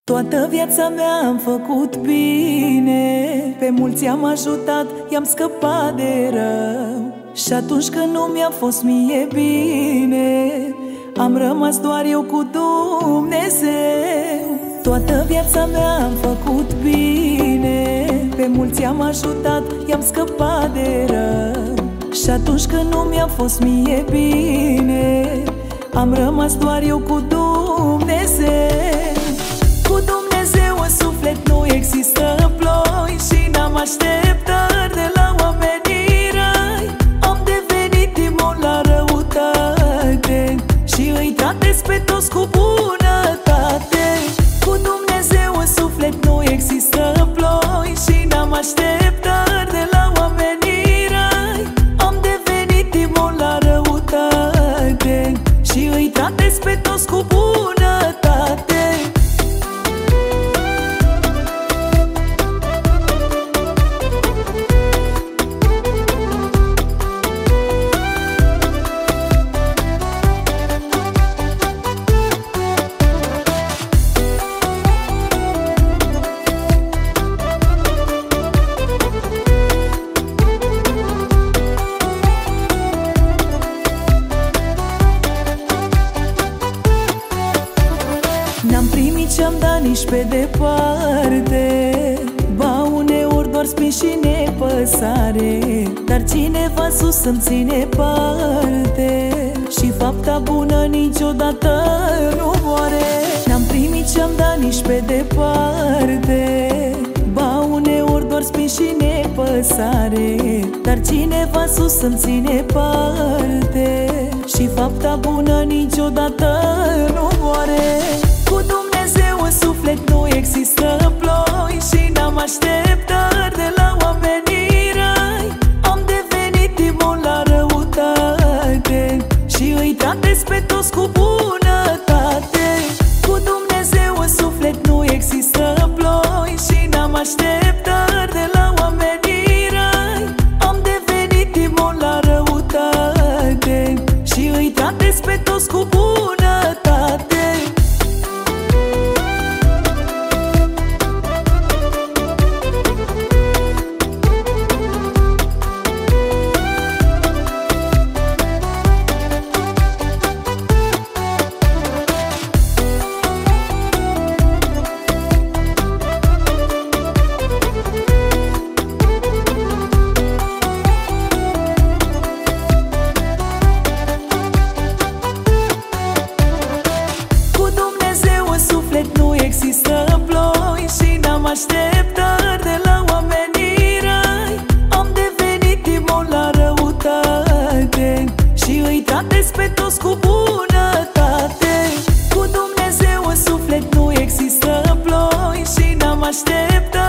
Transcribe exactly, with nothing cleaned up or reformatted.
Toată viața mea am făcut bine, pe mulți am ajutat, i-am scăpat de rău. Și atunci când nu mi-a fost mie bine, am rămas doar eu cu Dumnezeu. Toată viața mea am făcut bine, pe mulți am ajutat, i-am scăpat de rău. Și atunci când nu mi-a fost mie bine, am rămas doar eu cu Dumnezeu. Cu Dumnezeu în suflet nu există ploi și n-am așteptări de la oamenii răi. Am devenit imun la răutate și îi tratez pe toți cu bunătate. Cu Dumnezeu în suflet nu există ploi și n-am așteptări de la oamenii răi. Am devenit imun la răutate și îi tratez pe toți cu bunătate. N-am primit ce-am dat nici pe departe, ba uneori doar spin și nepăsare. Dar cineva sus să-mi ține parte și fapta bună niciodată nu moare. N-am primit ce-am dat nici pe departe, ba uneori doar spin și nepăsare. Dar cineva sus să-mi ține parte și fapta bună niciodată nu moare. Cu Dumnezeu în suflet nu există ploi și n-am așteptări de la oamenii răi. Am devenit imun la răutate și îi tratez pe toți cu bunătate. Cu Dumnezeu în suflet nu există ploi și n-am așteptări de la oamenii răi. Am devenit imun la răutate și îi tratez pe toți cu bunătate. Nu există ploi și n-am așteptări de la oamenii răi. Am devenit imun la răutate și îi tratez pe toți cu bunătate. Cu Dumnezeu în suflet nu există ploi și n-am așteptări